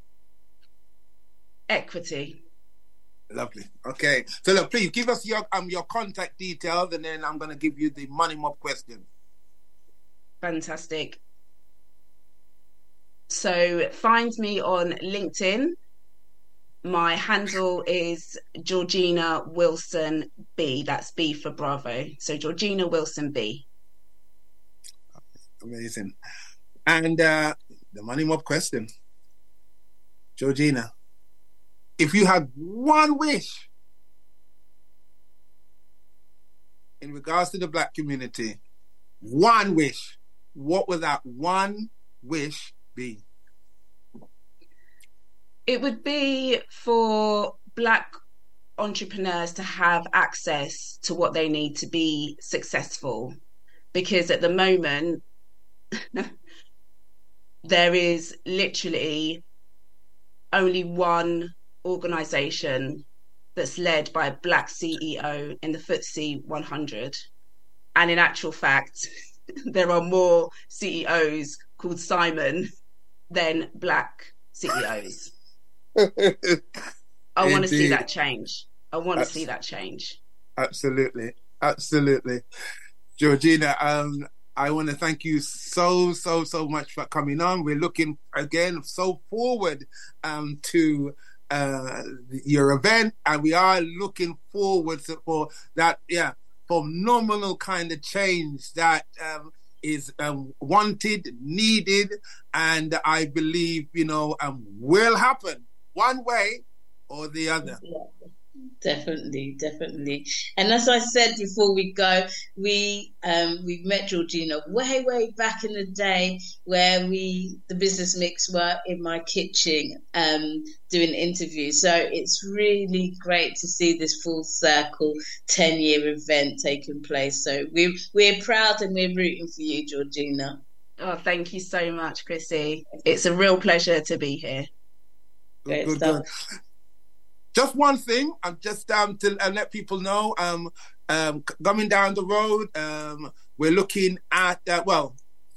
Equity. Lovely. Okay. So look, please give us your um your contact details, and then I'm going to give you the money mob question. Fantastic. So find me on LinkedIn. My handle is Georgina Wilson B. That's B for Bravo. So Georgina Wilson B. Amazing. And uh, the money mob question. Georgina, if you had one wish in regards to the Black community, one wish, what would that one wish be? It would be for Black entrepreneurs to have access to what they need to be successful, because at the moment there is literally only one organisation that's led by a Black C E O in the F T S E one hundred, and in actual fact there are more C E Os called Simon than Black C E Os. I want to see that change. I want to see that change. Absolutely. Absolutely. Georgina, um, I want to thank you so, so, so much for coming on. We're looking, again, so forward um, to uh, your event, and we are looking forward to, for that, yeah, phenomenal kind of change that um, is um, wanted, needed, and I believe, you know, um, will happen one way or the other. Definitely, definitely. And as I said before we go, we um we met Georgina way, way back in the day where we the Business Mix were in my kitchen um doing interviews. So it's really great to see this full circle ten year event taking place. So we we're proud and we're rooting for you, Georgina. Oh, thank you so much, Chrissy. It's a real pleasure to be here. Great Good, stuff. good. Just one thing, I'm just um to uh, let people know, um, um, coming down the road, um, we're looking at uh, well,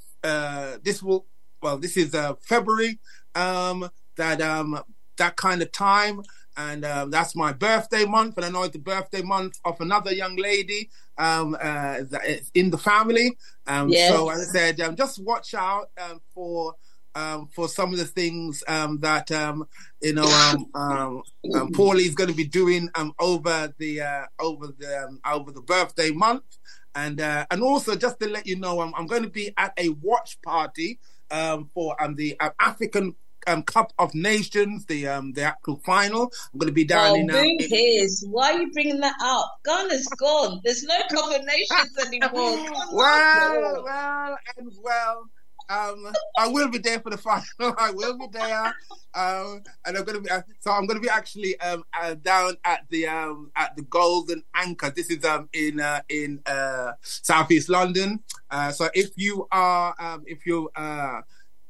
uh, this will well, this is uh, February, um, that um that kind of time, and um, that's my birthday month, and I know it's the birthday month of another young lady, um, uh, that is in the family, um, Yes. so as I said, um, just watch out um, for. Um, for some of the things um, that um, you know, um, um, um, Paulie's going to be doing um, over the uh, over the um, over the birthday month, and uh, and also just to let you know, I'm, I'm going to be at a watch party um, for um, the uh, African um, Cup of Nations, the um, the actual final. I'm going to be down Oh, in. Um, who in cares? Why are you bringing that up? Ghana's gone. There's no combinations anymore. Come well, on. well, and well. Um, I will be there for the final. I will be there, um, and I'm gonna be. Uh, so I'm gonna be actually um, uh, down at the um, at the Golden Anchor. This is um, in uh, in uh, Southeast London. Uh, so if you are um, if you uh,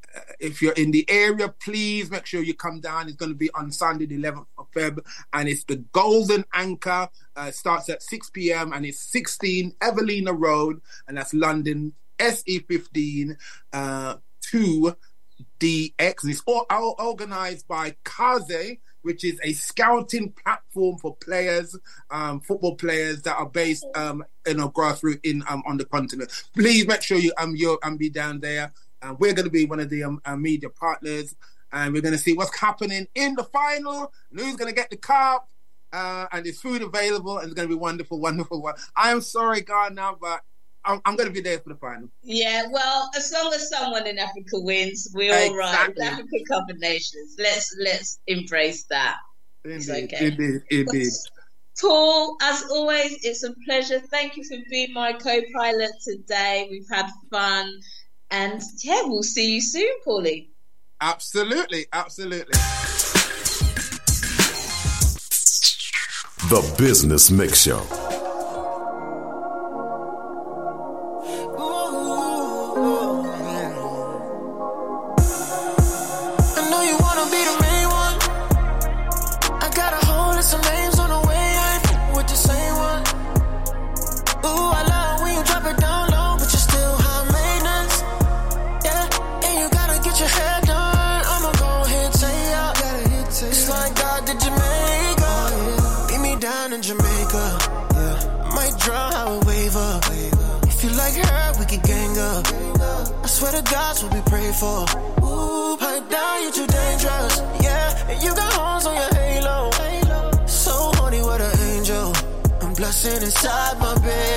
if you're in the area, please make sure you come down. It's going to be on Sunday, the eleventh of February, and it's the Golden Anchor. Uh, it starts at six p.m. and it's sixteen Evelina Road, and that's London. S E fifteen uh, two D X. And it's all, all organised by Kaze, which is a scouting platform for players, um, football players that are based, um, you know, grassroots in um, on the continent. Please make sure you um you um be down there. Uh, we're going to be one of the um, uh, media partners, and we're going to see what's happening in the final, and who's going to get the cup. Uh, and there's food available, and it's going to be wonderful, wonderful. I am sorry, Ghana, but I'm, I'm going to be there for the final. Yeah, well, as long as someone in Africa wins, we're all right. Exactly. The African Cup of Nations. Let's let's embrace that. It's Indeed, okay. indeed, indeed. Paul, as always, it's a pleasure. Thank you for being my co-pilot today. We've had fun, and yeah, we'll see you soon, Paulie. Absolutely, absolutely. The Business Mix Show. Swear to God's what we pray for. Ooh, pipe down, you're too dangerous. Yeah, and you got horns on your halo. So horny, what an angel. I'm blushing inside my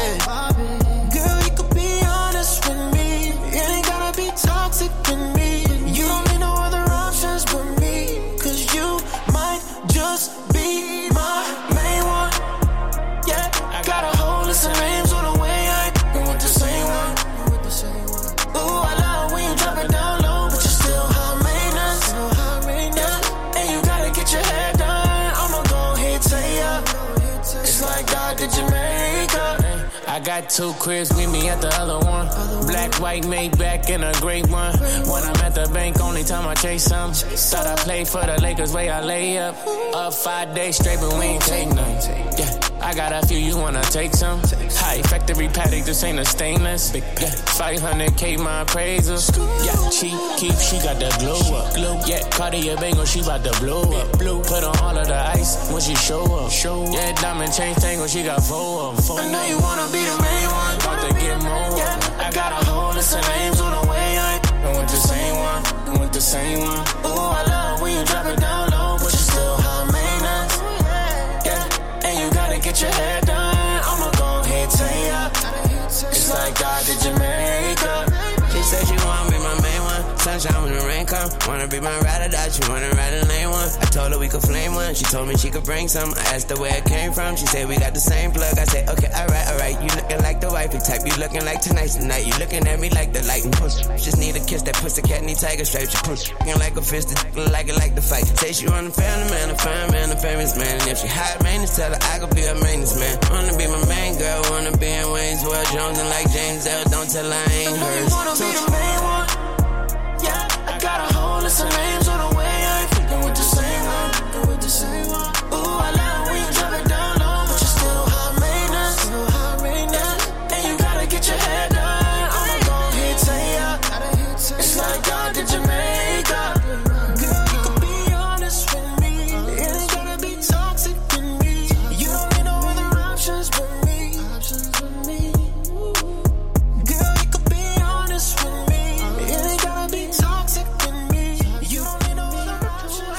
bed. Girl, you could be honest with me. It ain't gotta be toxic in me. You don't need no other options but me. Cause you might just be my main one. Yeah, I got a whole list of names on the way. I ain't fucking with the same one. Ooh, I love when you drop it down low, but you're still high maintenance. Yeah, and you gotta get your hair done. I'ma go ahead, say ya. It's like God did Jamaica. I got two cribs, meet me at the other one. Black, white, made back in a great one. When I'm at the bank, only time I chase some. Thought I played for the Lakers, way I lay up. Up five days straight, but we ain't take none. Yeah, I got a few, you wanna take some? High factory paddock, this ain't a stainless. Yeah, five hundred K my appraisal. Yeah, she keep, she got that glow up. Yeah, Cartier Bangle, she bout to blow up. Put on all of the ice when she show up. Yeah, diamond chain tangle, she got four of them. I know you wanna be the main one. About to get more. Yeah, I got a whole list of names on the way. I ain't with the same one, with the same one. Ooh, I love when you drop it down low, but you're still high maintenance. Yeah, and you gotta get your hair done. I'ma go ahead, say ya. It's like God did Jamaica. She said she wanna be my main one. Tell sunshine when the rain come. Wanna be my ride or die, she wanna ride a lane one. I told her we could flame one, she told me she could bring some. I asked her where it came from, she said we got the same plug. I said, okay, alright, alright, you looking like the wifey type. You looking like tonight's the night, you looking at me like the light. Just need a kiss, that pussy cat need tiger stripes. You push, looking like a fist, like it like the fight. Say she want a family man, a fine man, a famous man. And if she hot maintenance, tell her I could be her maintenance man. Wanna be my main girl, wanna be in Wayne's World, Jones and like James L. Don't tell her I ain't hers. Wanna be the main one? Yeah, I got a whole list of names on the way. I ain't fucking with the same one. With the same one. Ooh, I love when you drop it down low, but you're still high maintenance. Still high maintenance. And you gotta get your head done. I'ma go ahead, tell ya. It's like God did your makeup. Girl, you can be honest with me. It ain't gonna be toxic with me. You don't need no other options with me. Options with me. Girl, you can be honest with me. It ain't gonna be toxic with me. You don't need no other options.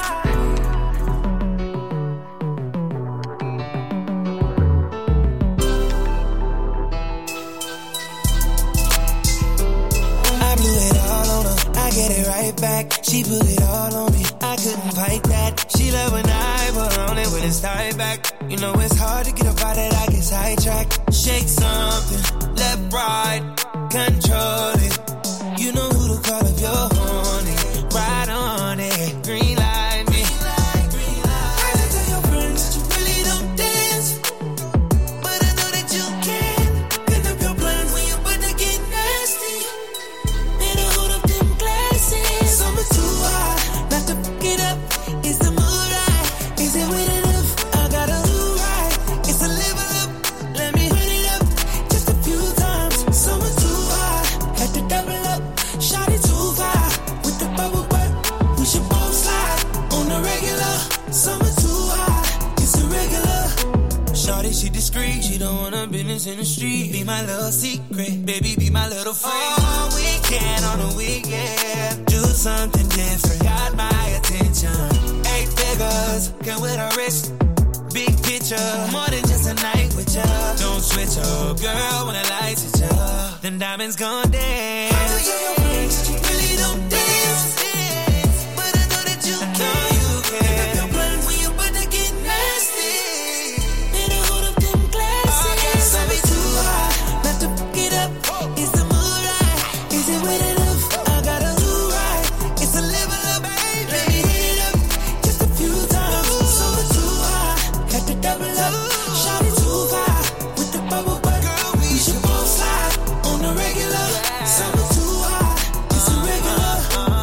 I blew it all on her, I get it right back. She put it all on me, I couldn't fight that. She love when I put on it when it's tied back. You know it's hard to get up out that I get sidetracked. Shake something, left, right, control it. You know who to call if you're horny. Ride on it, green light me. I can tell your friends that you really don't dance, but I know that you can. Pin up your plans when you're about to get nasty. Better hold up them glasses. Summer too hot, not to fuck it up. Is the mood right? Is it with enough? I gotta do right. It's a level up. Let me run it up just a few times. Summer too hot, had to double up. Shot it too far with the bubble butt. We should both slide on the regular. Summer too hot, it's irregular. Shorty, she discreet, she don't want her business in the street. Be my little secret, baby, be my little friend. All weekend on the weekend, do something different. Got my attention. Eight figures, come with a wrist. Big picture, more than just a night with ya. Don't switch up, girl, when the lights hit ya. Them diamonds gon' dance. I know your friends, you really don't dance, but I know that you can. Know you can. Pick up your plans when you about to get nasty. Better hold up them glasses. Okay, summer too hot, not to fuck it up. Is the mood right? Is it with enough? I gotta do right. It's a level up, baby. Let me hit it up just a few times. Summer too hot, had to double up. Shot it too far with the bubble butt. We should both slide on the regular. Summer too hot, it's irregular.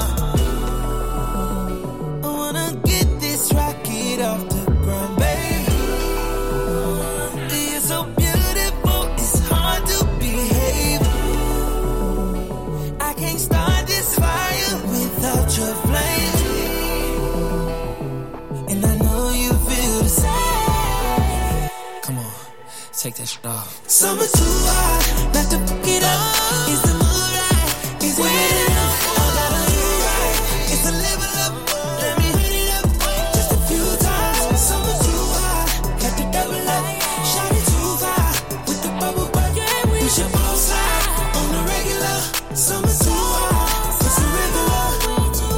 I wanna get this rocket off the ground, baby. You're so beautiful, it's hard to behave. I can't start this fire without your flame. And I know you feel the same. Come on, take that shit off. Summer too hot, not to fuck it up. Is the mood right? Is it with enough? I gotta do right. It's a level up. Let me hit it up just a few times. Summer too hot, had to double up. Shot it too far with the bubble butt. We should both slide on the regular. Summer too hot, it's irregular. Too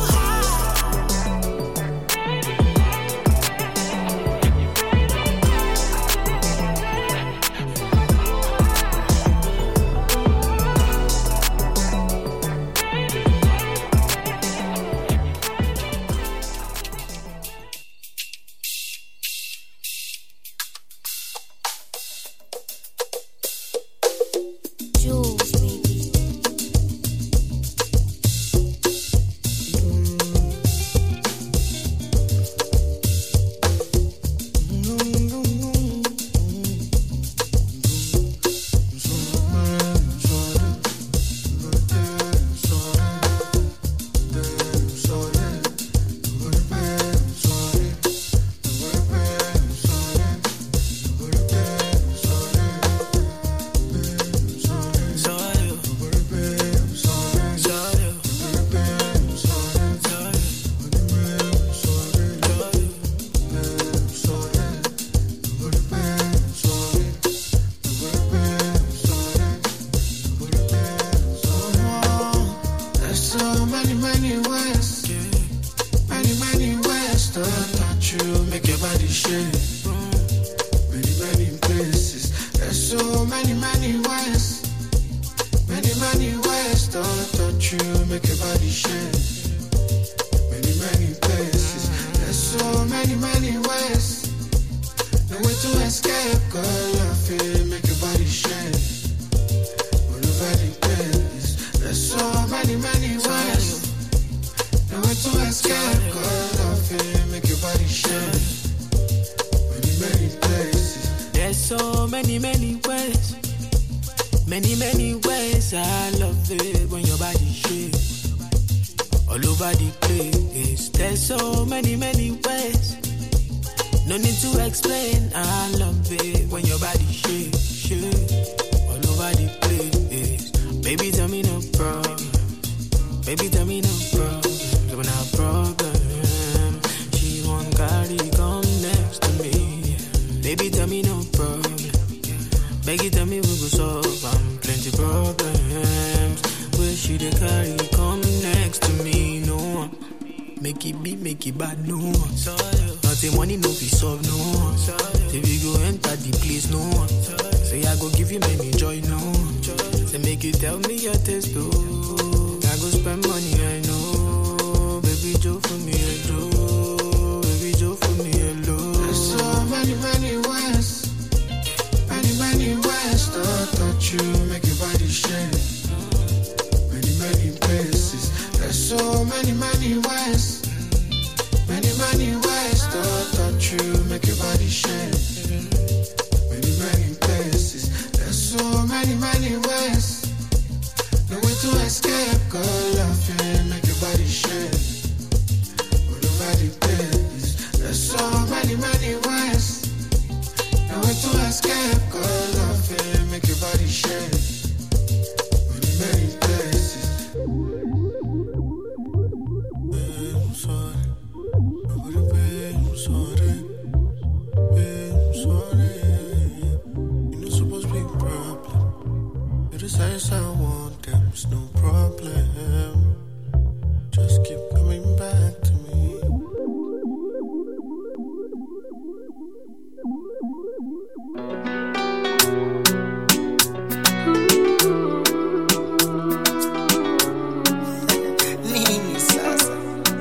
Jules, baby. Sorry. many ways. Many, many ways. Don't touch you, make your body shake. Many, many places. There's so many, many ways. No way to escape, girl. I feel make your body shake. All over the place. There's so many, many ways. No way to escape, girl. I feel make your body shake. Many, many places. There's so many, many ways. Many, many ways. I love it when your body shakes. All over the place. There's so many, many ways. No need to explain. I love it when your body shakes, shake. All over the place. Baby, tell me no problem. Baby, tell me no problem. When I problem, she won't carry come next to me. Baby, tell me no problem. Baby, tell me we go solve. I'm plenty problems. Where she the carry come next to me? No one. Make it be, make it bad, no one. Nothing money, no be solve, no one. Say we go enter the place, no one. Say I go give you many joy, no one. Say make you tell me your taste, oh. I go spend money, I know. Baby Joe for me, hello. Baby Joe for me, hello. There's so many, many ways. Many, many ways. Don't touch you, make your body shake. Many, many places. There's so many, many ways. Many, many ways. Don't touch you, make your body shake. Many, many places. There's so many, many ways. No way to escape, girl. I feel make your body shake. All over the place. There's so many, many ways. No way to escape, girl. I feel make your body shake. Many, many places. Babe, I'm sorry. Nobody, babe, I'm sorry. Babe, I'm sorry. You're not supposed to be a problem. You're the size I want, there's no problem. Just keep coming back to me. Nini sasa?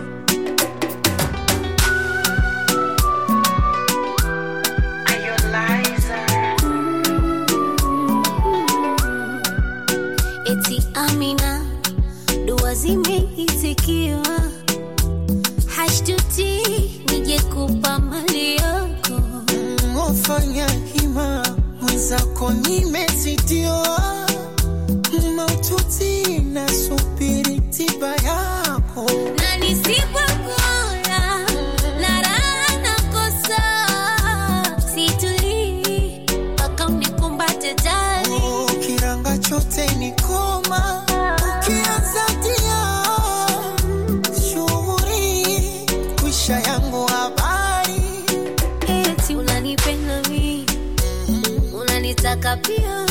Eti Amina, dua zimeitikiwa, hashtuti nije kupa mali yako. Wafanya hima, mwenzako nimezitiwa, maututi nasubiri tiba yako. Na nisipokula, na raha nakosa, situli, mpaka unikumbate jali. Oh, kiranga chote ni koma, ukianza tia, shughuri, kwisha yangu habari. Eti unanipenda mi, unanitaka pia.